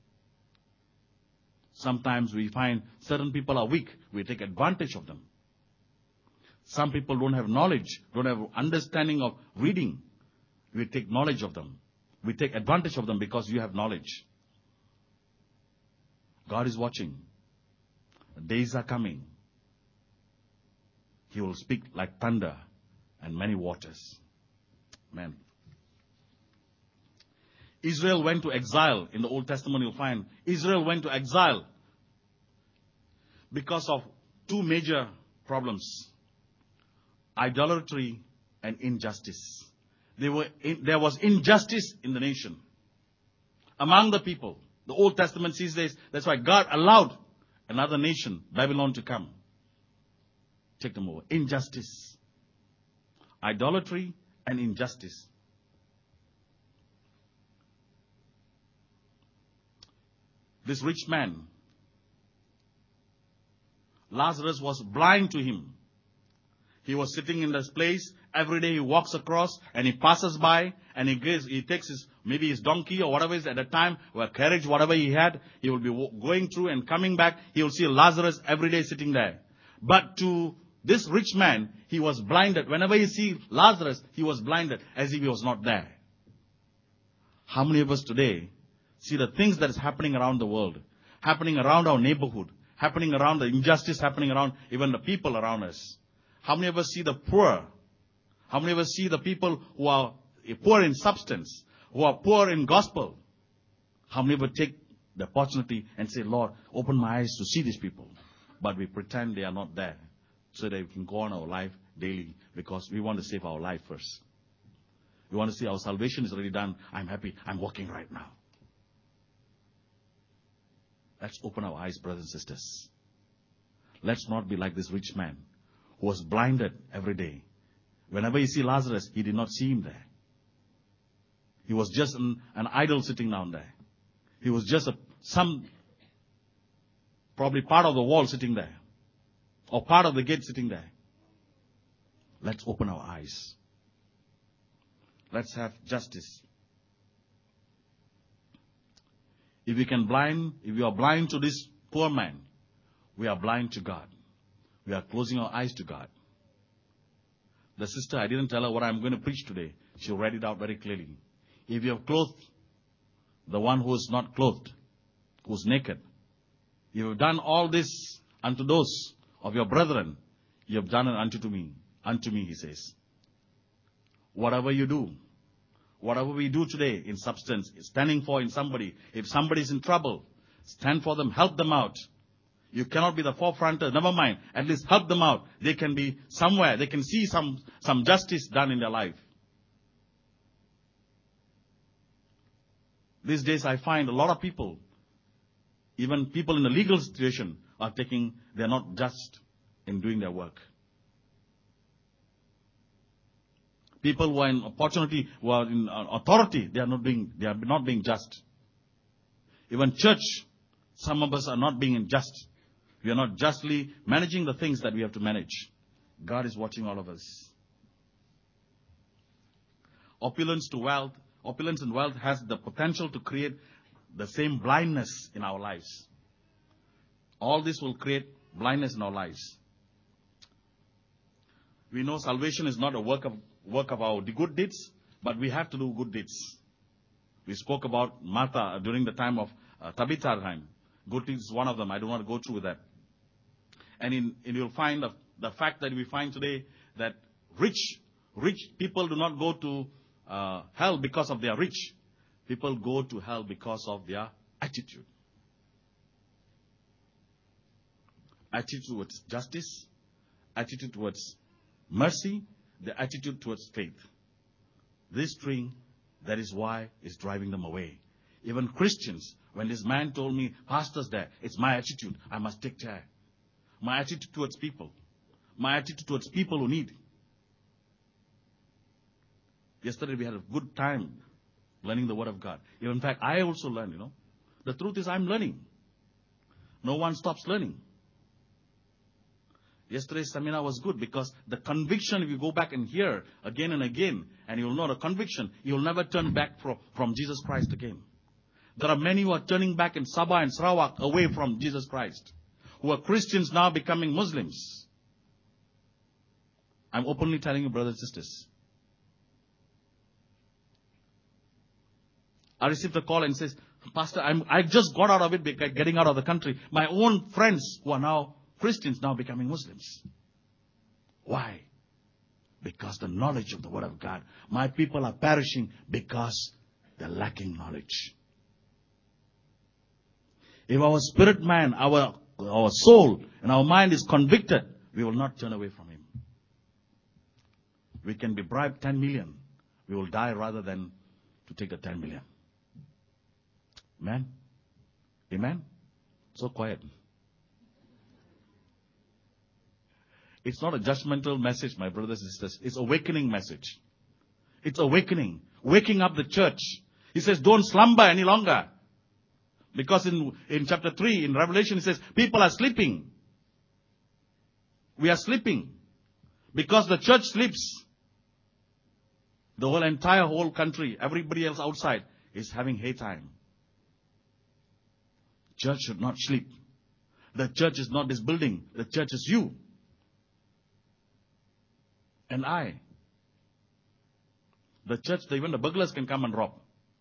Sometimes we find certain people are weak. We take advantage of them. Some people don't have knowledge, don't have understanding of reading. We take knowledge of them. We take advantage of them because you have knowledge. God is watching. The days are coming. He will speak like thunder and many waters. Amen. Israel went to exile. In the Old Testament you'll find Israel went to exile because of two major problems. Idolatry and injustice. They were in, there was injustice in the nation. Among the people. The Old Testament says this. That's why God allowed another nation, Babylon, to come. Take them over. Injustice. Idolatry and injustice. This rich man, Lazarus was blind to him. He was sitting in this place. Every day he walks across and he passes by and he gives, he takes his, maybe his donkey or whatever is at the time, or carriage, whatever he had. He will be going through and coming back. He will see Lazarus every day sitting there. But to this rich man, he was blinded. Whenever he sees Lazarus, he was blinded as if he was not there. How many of us today see the things that is happening around the world, happening around our neighborhood, happening around the injustice, happening around even the people around us? How many of us see the poor? How many of us see the people who are poor in substance, who are poor in gospel? How many of us take the opportunity and say, Lord, open my eyes to see these people? But we pretend they are not there so that we can go on our life daily because we want to save our life first. We want to see our salvation is already done. I'm happy. I'm walking right now. Let's open our eyes, brothers and sisters. Let's not be like this rich man who was blinded every day. Whenever you see Lazarus, he did not see him there. He was just an, an idol sitting down there. He was just a, some, probably part of the wall sitting there. Or part of the gate sitting there. Let's open our eyes. Let's have justice. If we can blind, if you are blind to this poor man we are blind to God. We are closing our eyes to God. The sister, I didn't tell her what I'm going to preach today. She read it out very clearly. If you have clothed the one who is not clothed, who is naked, you have done all this unto those of your brethren, you have done it unto to me. Unto me, he says. Whatever you do, whatever we do today in substance, standing for in somebody, if somebody is in trouble, stand for them, help them out. You cannot be the forefronter, never mind. At least help them out. They can be somewhere. They can see some, some justice done in their life. These days I find a lot of people, even people in the legal situation, are taking, they are not just in doing their work. People who are in opportunity, who are in authority, they are not being, they are not being just. Even church, some of us are not being just. We are not justly managing the things that we have to manage. God is watching all of us. Opulence to wealth, opulence and wealth has the potential to create the same blindness in our lives. All this will create blindness in our lives. We know salvation is not a work of work of our good deeds, but we have to do good deeds. We spoke about Martha during the time of uh, Tabitha time. Good deeds is one of them. I don't want to go through that. And, in, and you'll find the, the fact that we find today that rich, rich people do not go to uh, hell because of their rich. People go to hell because of their attitude. Attitude towards justice, attitude towards mercy, the attitude towards faith. This string, that is why is driving them away. Even Christians, when this man told me, pastor's there, it's my attitude, I must take care. My attitude towards people. My attitude towards people who need. Yesterday we had a good time learning the Word of God. In fact, I also learned, you know. The truth is I'm learning. No one stops learning. Yesterday's seminar was good because the conviction, if you go back and hear again and again, and you'll know the conviction, you'll never turn back from, from Jesus Christ again. There are many who are turning back in Sabah and Sarawak away from Jesus Christ, who are Christians now becoming Muslims. I'm openly telling you, brothers and sisters. I received a call and says, Pastor, I'm, I just got out of it, getting out of the country. My own friends who are now Christians now becoming Muslims. Why? Because the knowledge of the Word of God. My people are perishing because they're lacking knowledge. If our spirit man, our, our soul and our mind is convicted, we will not turn away from Him. We can be bribed ten million. We will die rather than to take the ten million. Amen? Amen? So quiet. It's not a judgmental message, my brothers and sisters. It's awakening message. It's awakening. Waking up the church. He says, don't slumber any longer. Because in, in chapter three, in Revelation, it says, people are sleeping. We are sleeping. Because the church sleeps. The whole entire whole country, everybody else outside, is having hay time. Church should not sleep. The church is not this building. The church is you. And I. The church, even the burglars can come and rob.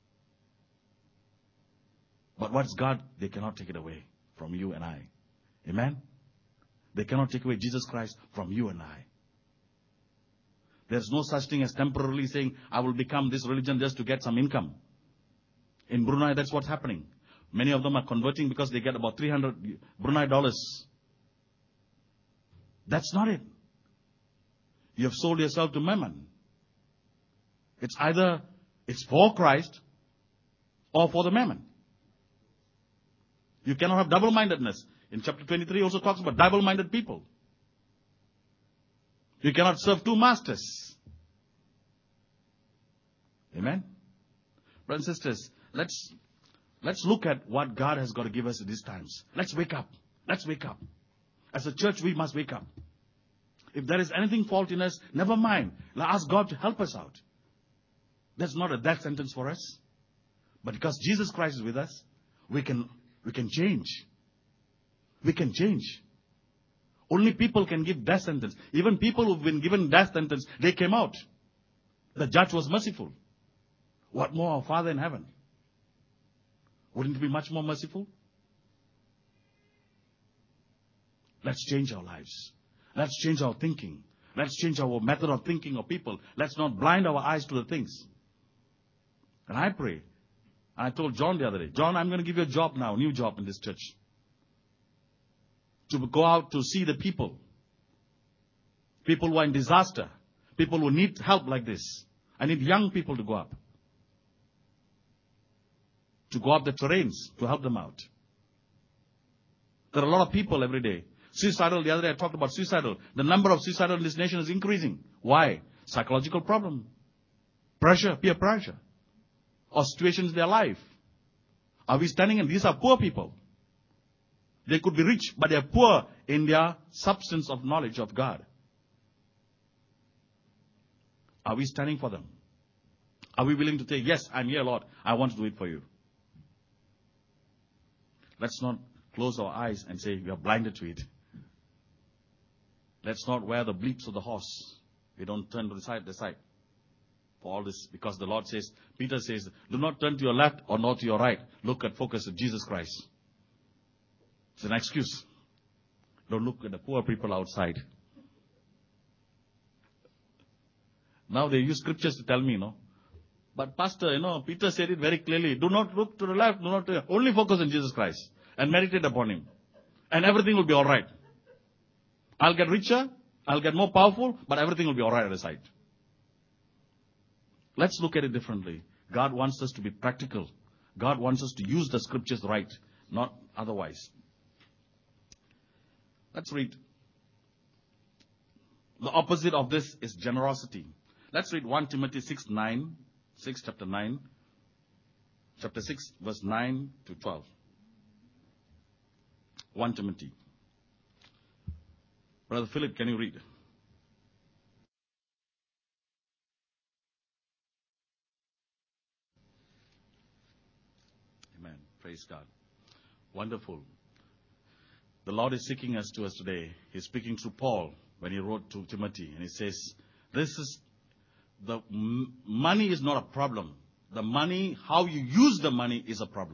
But what's God? They cannot take it away from you and I. Amen? They cannot take away Jesus Christ from you and I. There's no such thing as temporarily saying, I will become this religion just to get some income. In Brunei, that's what's happening. Many of them are converting because they get about three hundred Brunei dollars. That's not it. You have sold yourself to mammon. It's either it's for Christ or for the mammon. You cannot have double-mindedness. In chapter twenty-three also talks about double-minded people. You cannot serve two masters. Amen? Brothers and sisters, let's let's look at what God has got to give us at these times. Let's wake up. Let's wake up. As a church, we must wake up. If there is anything fault in us, never mind. Ask God to help us out. That's not a death sentence for us. But because Jesus Christ is with us, we can we can change. we can change. Only people can give death sentence. Even people who've been given death sentence, they came out. The judge was merciful. What more our Father in heaven? Wouldn't it be much more merciful? Let's change our lives. Let's change our thinking. Let's change our method of thinking of people. Let's not blind our eyes to the things. And I pray. I told John the other day, John, I'm going to give you a job now, a new job in this church. To go out to see the people. People who are in disaster. People who need help like this. I need young people to go up. To go up the terrains to help them out. There are a lot of people every day. Suicidal, the other day I talked about suicidal. The number of suicidal in this nation is increasing. Why? Psychological problem. Pressure, peer pressure. Or situations in their life. Are we standing in? These are poor people. They could be rich, but they are poor in their substance of knowledge of God. Are we standing for them? Are we willing to say, yes, I'm here, Lord. I want to do it for you. Let's not close our eyes and say we are blinded to it. Let's not wear the bleeps of the horse. We don't turn to the side, the side. For all this, because the Lord says, Peter says, do not turn to your left or not to your right. Look at, focus at Jesus Christ. It's an excuse. Don't look at the poor people outside. Now they use scriptures to tell me, no. But Pastor, you know, Peter said it very clearly. Do not look to the left, do not to, only focus on Jesus Christ and meditate upon Him. And everything will be alright. I'll get richer, I'll get more powerful, but everything will be alright at the side. Let's look at it differently. God wants us to be practical. God wants us to use the scriptures right, not otherwise. Let's read. The opposite of this is generosity. Let's read First Timothy six nine, six chapter nine, chapter six verse nine to twelve. First Timothy. Brother Philip, can you read? Amen. Praise God. Wonderful. The Lord is seeking us to us today. He's speaking through Paul when he wrote to Timothy. And he says, this is, the m- money is not a problem. The money, how you use the money is a problem.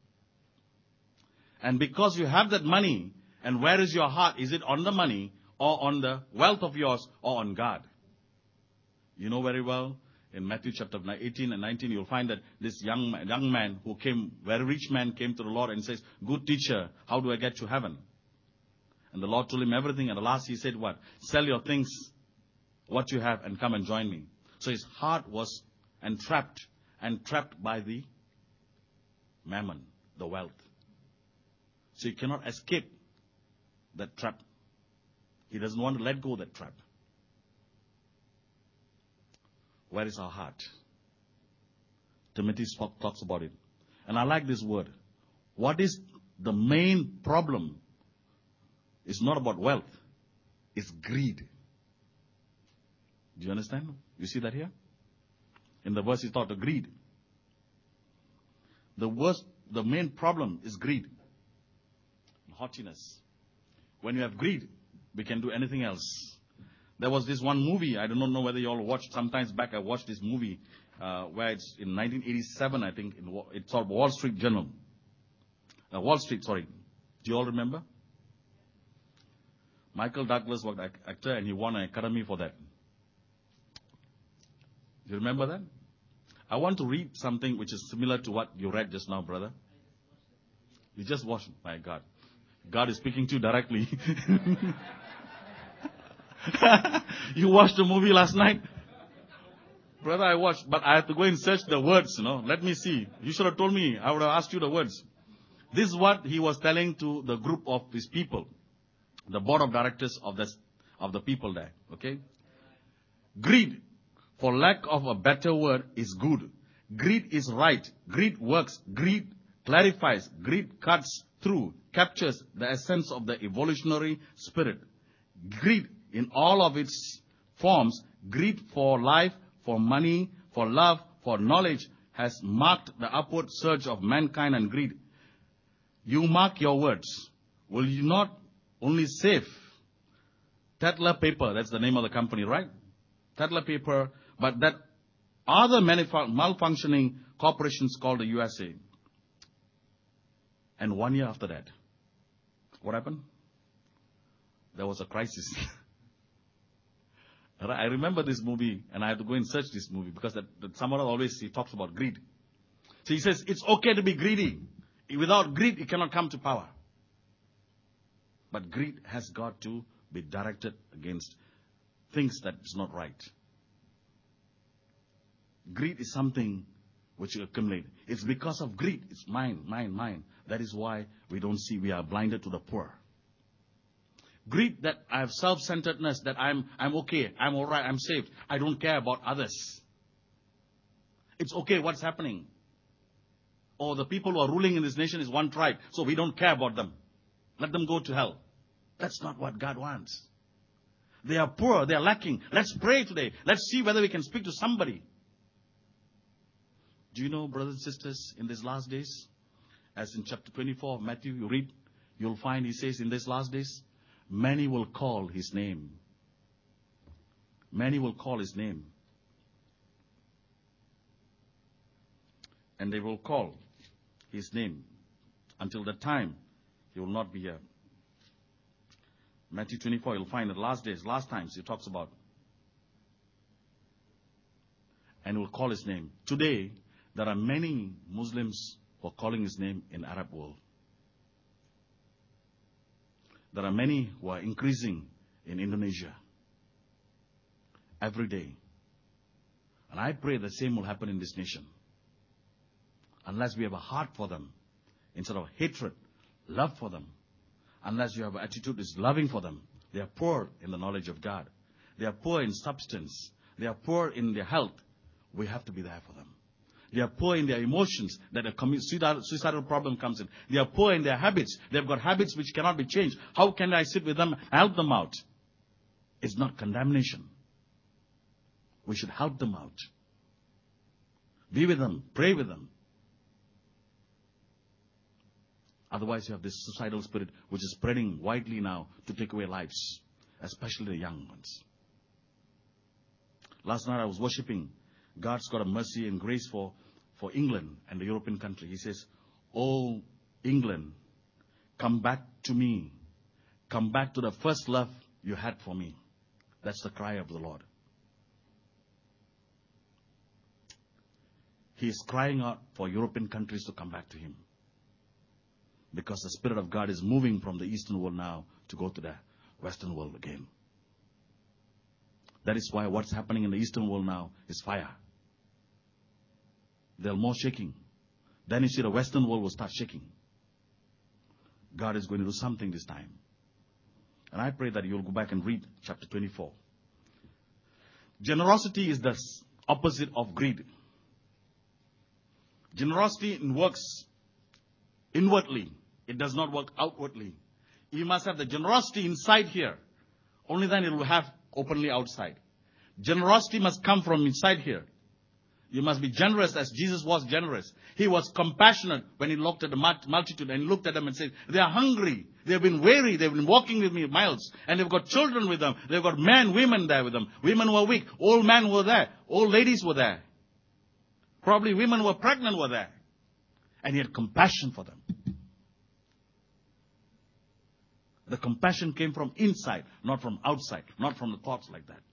And because you have that money, and where is your heart? Is it on the money or on the wealth of yours or on God? You know very well, in Matthew chapter eighteen and nineteen, you'll find that this young, young man who came, very rich man came to the Lord and says, good teacher, how do I get to heaven? And the Lord told him everything. And at last he said what? Sell your things, what you have, and come and join me. So his heart was entrapped, entrapped by the mammon, the wealth. So he cannot escape that trap. He doesn't want to let go of that trap. Where is our heart? Timothy talks about it. And I like this word. What is the main problem? It's not about wealth. It's greed. Do you understand? You see that here? In the verse he taught of greed. The worst, the main problem is greed. Haughtiness. When you have greed, we can do anything else. There was this one movie, I don't know whether you all watched, sometimes back I watched this movie, uh, where it's in nineteen eighty-seven, I think, in, it's called Wall Street Journal. Uh, Wall Street, sorry. Do you all remember? Michael Douglas was an actor and he won an Academy for that. Do you remember that? I want to read something which is similar to what you read just now, brother. You just watched it. My God. God is speaking to you directly. You watched the movie last night? Brother, I watched, but I have to go and search the words, you know. Let me see. You should have told me. I would have asked you the words. This is what he was telling to the group of his people. The board of directors of the, of the people there. Okay? Greed, for lack of a better word, is good. Greed is right. Greed works. Greed clarifies. Greed cuts through, captures the essence of the evolutionary spirit. Greed in all of its forms, greed for life, for money, for love, for knowledge, has marked the upward surge of mankind and greed. You mark your words. will you not only save Tatler Paper, that's the name of the company, right? Tatler Paper, but that other malfunctioning corporations called the U S A. And one year after that, what happened? There was a crisis. I remember this movie, and I had to go and search this movie, because that, that someone always he talks about greed. So he says, it's okay to be greedy. Without greed, it cannot come to power. But greed has got to be directed against things that is not right. Greed is something which you accumulate. It's because of greed. It's mine, mine, mine. That is why we don't see, we are blinded to the poor. Greed, that I have self-centeredness, that I'm I'm okay, I'm all right, I'm saved. I don't care about others. It's okay what's happening. Or the people who are ruling in this nation is one tribe, so we don't care about them. Let them go to hell. That's not what God wants. They are poor, they are lacking. Let's pray today. Let's see whether we can speak to somebody. Do you know, brothers and sisters, in these last days, as in chapter twenty-four of Matthew, you read, you'll find he says in these last days, many will call his name. Many will call his name. And they will call his name. Until the time, he will not be here. Matthew twenty-four, you'll find the last days, last times he talks about. And will call his name. Today, there are many Muslims who are calling his name in Arab world. There are many who are increasing in Indonesia every day. And I pray the same will happen in this nation. Unless we have a heart for them, instead of hatred, love for them. Unless you have an attitude is loving for them. They are poor in the knowledge of God. They are poor in substance. They are poor in their health. We have to be there for them. They are poor in their emotions, that a suicidal, suicidal problem comes in. They are poor in their habits. They've got habits which cannot be changed. How can I sit with them and help them out? It's not condemnation. We should help them out. Be with them. Pray with them. Otherwise, you have this suicidal spirit which is spreading widely now to take away lives, especially the young ones. Last night I was worshiping. God's got a mercy and grace for, for England and the European country. He says, oh, England, come back to me. Come back to the first love you had for me. That's the cry of the Lord. He is crying out for European countries to come back to him. Because the Spirit of God is moving from the Eastern world now to go to the Western world again. That is why what's happening in the Eastern world now is fire. They're more shaking. Then you see the Western world will start shaking. God is going to do something this time. And I pray that you'll go back and read chapter twenty-four. Generosity is the opposite of greed. Generosity works inwardly. It does not work outwardly. You must have the generosity inside here. Only then it will have openly outside. Generosity must come from inside here. You must be generous as Jesus was generous. He was compassionate when he looked at the multitude and he looked at them and said, they are hungry. They've been weary. They've been walking with me miles. And they've got children with them. They've got men, women there with them. Women were weak. Old men were there. Old ladies were there. Probably women who were pregnant were there. And he had compassion for them. The compassion came from inside, not from outside, not from the thoughts like that.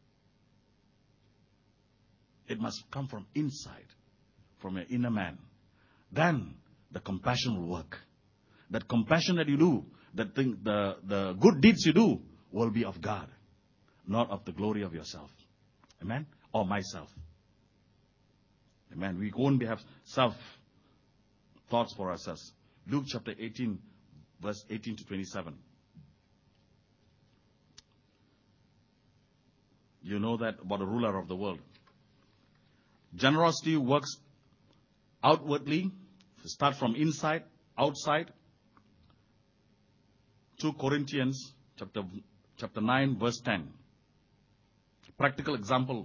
It must come from inside, from your inner man. Then the compassion will work. That compassion that you do, that thing, the, the good deeds you do, will be of God, not of the glory of yourself. Amen? Or myself. Amen. We won't have self thoughts for ourselves. Luke chapter eighteen, verse eighteen to twenty-seven. You know that about the ruler of the world. Generosity works outwardly. Start from inside, outside. Second Corinthians chapter, chapter nine, verse ten. Practical example.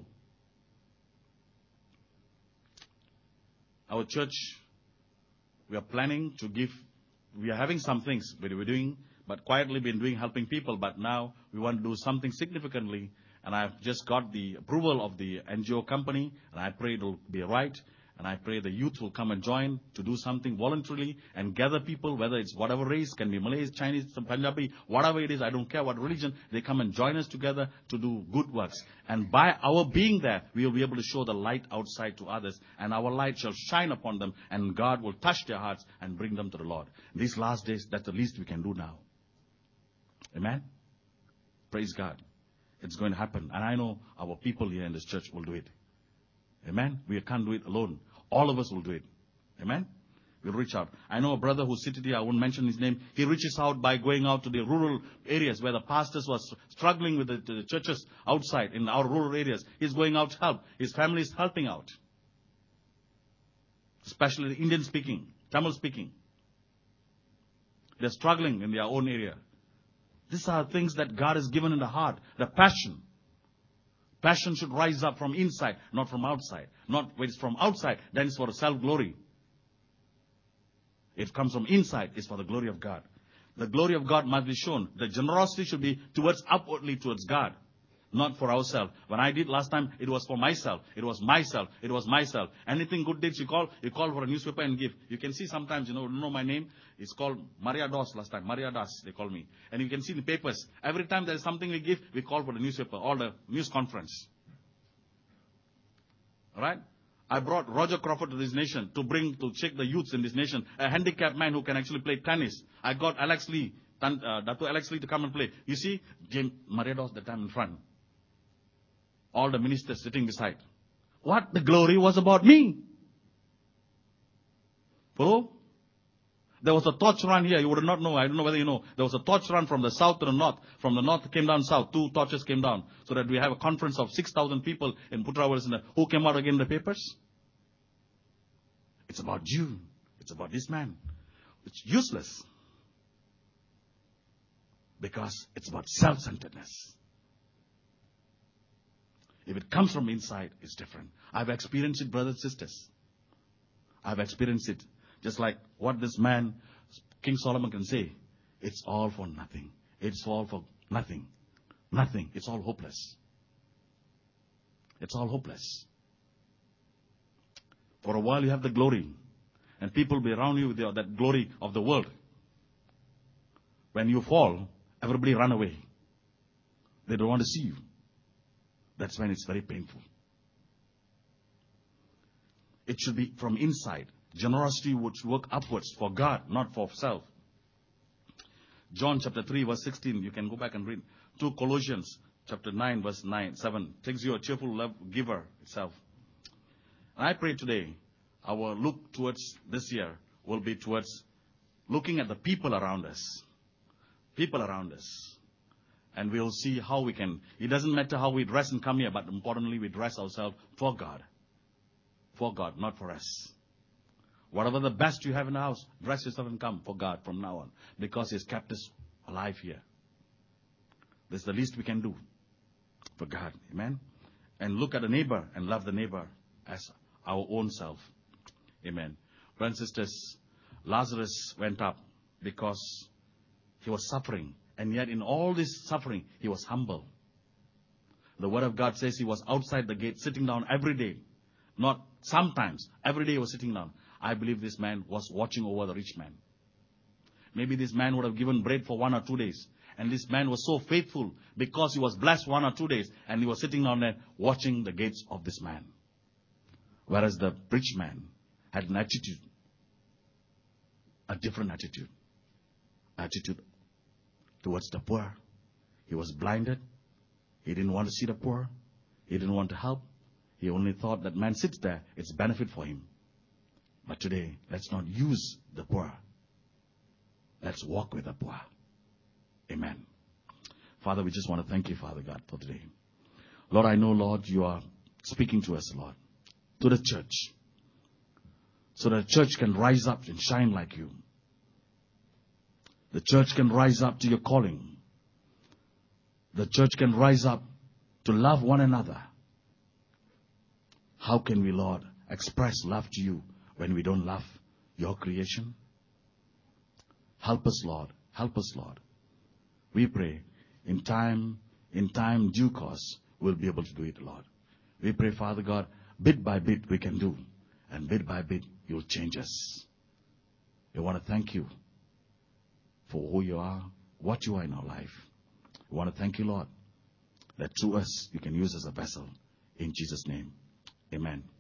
Our church, we are planning to give we are having some things we we're doing, but quietly been doing, helping people. But now we want to do something significantly. And I've just got the approval of the N G O company, and I pray it will be right. And I pray the youth will come and join to do something voluntarily and gather people, whether it's whatever race, can be Malays, Chinese, Punjabi, whatever it is, I don't care what religion, they come and join us together to do good works. And by our being there, we will be able to show the light outside to others, and our light shall shine upon them, and God will touch their hearts and bring them to the Lord. These last days, that's the least we can do now. Amen? Praise God. It's going to happen. And I know our people here in this church will do it. Amen? We can't do it alone. All of us will do it. Amen? We'll reach out. I know a brother who's seated here, I won't mention his name. He reaches out by going out to the rural areas where the pastors were struggling with the, the churches outside in our rural areas. He's going out to help. His family is helping out. Especially the Indian speaking, Tamil speaking. They're struggling in their own area. These are things that God has given in the heart. The passion. Passion should rise up from inside, not from outside. Not when it's from outside, then it's for self-glory. It comes from inside, it's for the glory of God. The glory of God must be shown. The generosity should be towards upwardly towards God, not for ourselves. When I did last time, it was for myself. It was myself. It was myself. Anything good deeds you call, you call for a newspaper and give. You can see sometimes, you know, you know my name. It's called Maria Das last time. Maria Das, they call me. And you can see the papers. Every time there is something we give, we call for the newspaper or the news conference. All right? I brought Roger Crawford to this nation to bring, to check the youths in this nation. A handicapped man who can actually play tennis. I got Alex Lee, uh, Datu Alex Lee to come and play. You see, James Maria Das that time in front. All the ministers sitting beside. What the glory was about me. Follow? There was a torch run here. You would not know. I don't know whether you know. There was a torch run from the south to the north. From the north came down south. Two torches came down. So that we have a conference of six thousand people in Putrawaras. Who came out again in the papers? It's about you. It's about this man. It's useless. Because it's about self-centeredness. If it comes from inside, it's different. I've experienced it, brothers and sisters. I've experienced it. Just like what this man, King Solomon, can say. It's all for nothing. It's all for nothing. Nothing. It's all hopeless. It's all hopeless. For a while you have the glory. And people will be around you with the, that glory of the world. When you fall, everybody run away. They don't want to see you. That's when it's very painful. It should be from inside. Generosity would work upwards for God, not for self. John chapter three verse sixteen, you can go back and read. To Colossians chapter nine verse nine, seven, takes you a cheerful love giver itself. And I pray today, our look towards this year will be towards looking at the people around us. People around us. And we'll see how we can, it doesn't matter how we dress and come here, but importantly we dress ourselves for God. For God, not for us. Whatever the best you have in the house, dress yourself and come for God from now on. Because He's kept us alive here. This is the least we can do for God. Amen. And look at the neighbor and love the neighbor as our own self. Amen. Brothers and sisters, Lazarus went up because he was suffering. And yet in all this suffering, he was humble. The Word of God says he was outside the gate, sitting down every day. Not sometimes. Every day he was sitting down. I believe this man was watching over the rich man. Maybe this man would have given bread for one or two days. And this man was so faithful because he was blessed one or two days. And he was sitting down there watching the gates of this man. Whereas the rich man had an attitude. A different attitude. Attitude towards the poor. He was blinded. He didn't want to see the poor. He didn't want to help. He only thought that man sits there. It's benefit for him. But today, let's not use the poor. Let's walk with the poor. Amen. Father, we just want to thank you, Father God, for today. Lord, I know, Lord, you are speaking to us, Lord, to the church, so that the church can rise up and shine like you. The church can rise up to your calling. The church can rise up to love one another. How can we, Lord, express love to you when we don't love your creation? Help us, Lord. Help us, Lord. We pray in time, in time, due course, we'll be able to do it, Lord. We pray, Father God, bit by bit we can do. And bit by bit, you'll change us. We want to thank you for who you are, what you are in our life. We want to thank you, Lord, that through us, you can use as a vessel. In Jesus' name, amen.